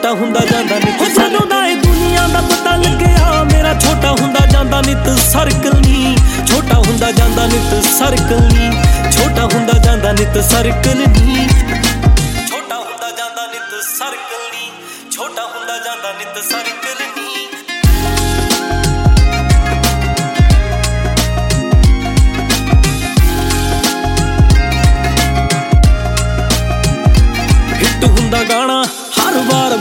ਛੋਟਾ ਹੁੰਦਾ ਜਾਂਦਾ ਨਿੱਤ ਜਦੋਂ ਦਾ ਇਹ ਦੁਨੀਆ ਦਾ ਪਤਾ ਲੱਗਿਆ ਮੇਰਾ ਛੋਟਾ ਹੁੰਦਾ ਜਾਂਦਾ ਨਿੱਤ ਸਰਕਲ ਨੀ ਛੋਟਾ ਹੁੰਦਾ ਜਾਂਦਾ ਨਿੱਤ ਸਰਕਲ ਨੀ ਛੋਟਾ ਹੁੰਦਾ ਜਾਂਦਾ ਨਿੱਤ ਸਰਕਲ ਨੀ ਛੋਟਾ ਹੁੰਦਾ ਜਾਂਦਾ ਨਿੱਤ ਸਰਕਲ ਨੀ ਛੋਟਾ ਹੁੰਦਾ ਜਾਂਦਾ ਨਿੱਤ ਸਰਕਲ ਨੀ ਹਿੱਟ ਹੁੰਦਾ ਗਾਣਾ ਹਰ ਵਾਰ